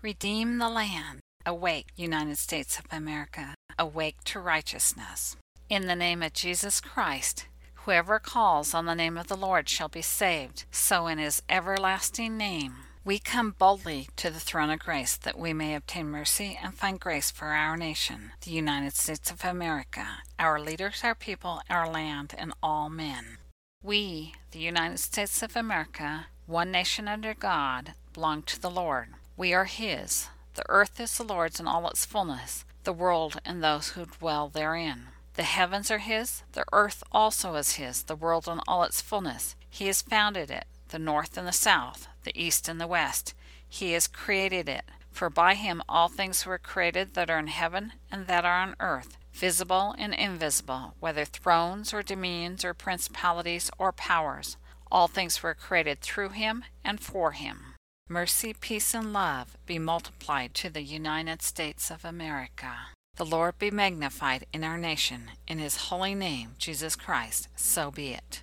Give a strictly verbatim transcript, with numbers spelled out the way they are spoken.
Redeem the land. Awake, United States of America. Awake to righteousness. In the name of Jesus Christ, whoever calls on the name of the Lord shall be saved. So in his everlasting name, we come boldly to the throne of grace that we may obtain mercy and find grace for our nation, the United States of America, our leaders, our people, our land, and all men. We, the United States of America, one nation under God, belong to the Lord. We are His. The earth is the Lord's and all its fullness, the world and those who dwell therein. The heavens are His, the earth also is His, the world and all its fullness. He has founded it, the north and the south, the east and the west. He has created it. For by Him all things were created that are in heaven and that are on earth, visible and invisible, whether thrones or dominions or principalities or powers. All things were created through Him and for Him. Mercy, peace, and love be multiplied to the United States of America. The Lord be magnified in our nation. In His holy name, Jesus Christ, so be it.